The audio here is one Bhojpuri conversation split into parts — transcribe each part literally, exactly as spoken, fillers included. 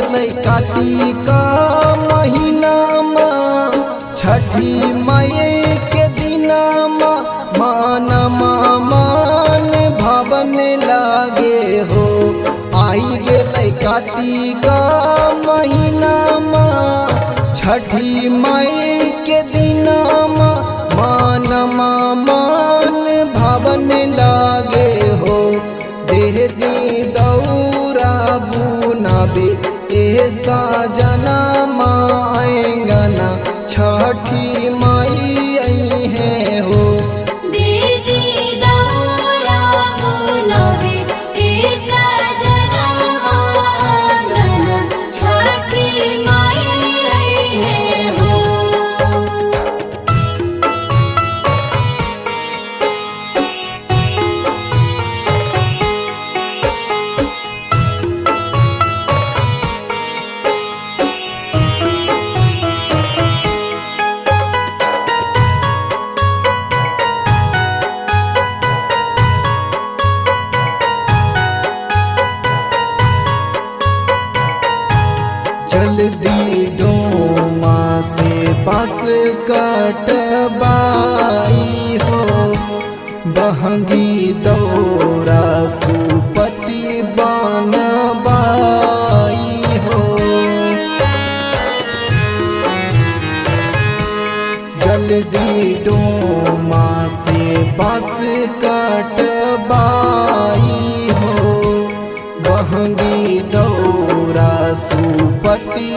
गेलै कार्तिक महीनामा छठी माई के दिनामा मानमा मान भवन लागे हो। आई गेलै कार्तिक महीनामा छठी माई के दिनामा मानमा मान भवन लागे हो। देह दी दौरा बुनाबे ऐसा जना माएंगना छठी माई आई है हो। दीदी दौरा बुनाबे ऐसा जना माएंगना छठी माई आई है हो। जल्दी डोमा से बस कटबाई हो। बहंगी दौरा सुपति बनबाई हो। जल्दी डोमा से बस कटबाई हो। बहंगी दौरा सुपति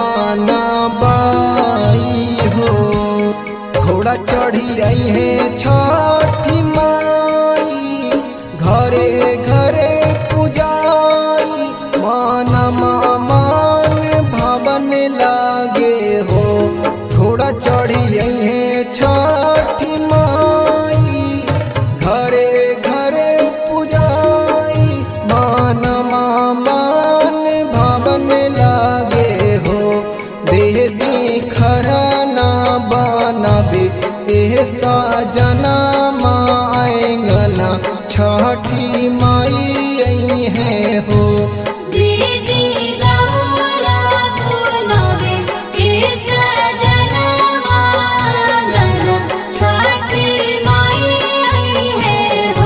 बनबाई हो। घोड़ा चढ़ी आई है छठी माई घरे घरे पूजाई मानमा मान भवन लागे हो। घोड़ा चढ़ी आई है छठी माई घरे घरे पूजाई मानमा मान भवन लागे हो। देह दी खरना बनाबे ऐसा जना माएंगना छठी माई आई है हो। दीदी दौरा बुनाबे ऐसा जना माएंगना छठी माई आई है हो।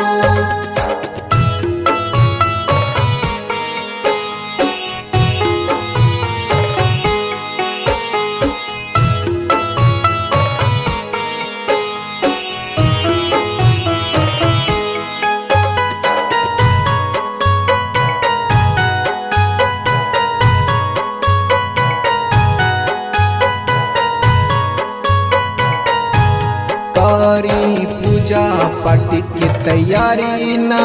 कारी पूजा पाठ की तैयारी ना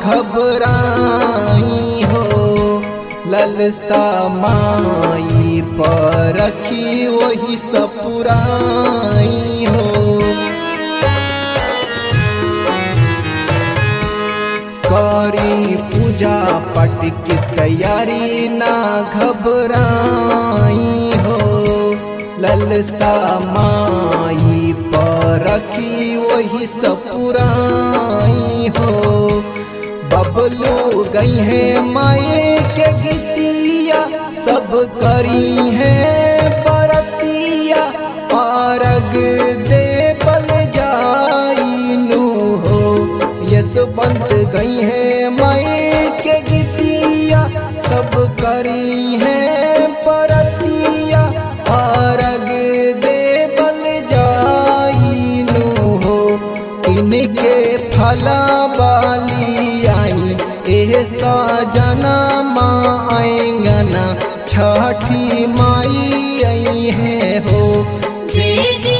घबराई हो। ललसा माई पर रखी वही सपुराई हो। कारी पूजा पाठ की तैयारी ना घबराई हो। ललसा माई पर रखी वही सपुराई हो। बबलू गई है माए के गितिया सब करी है परतिया आरग दे बल जाइनु हो। यशवंत गई है माए के गितिया सब करी है परतिया आरग दे बल जाइनु हो। इनके फला बाली आई ऐसा जना माएंगना छठी माई आई है हो। दीदी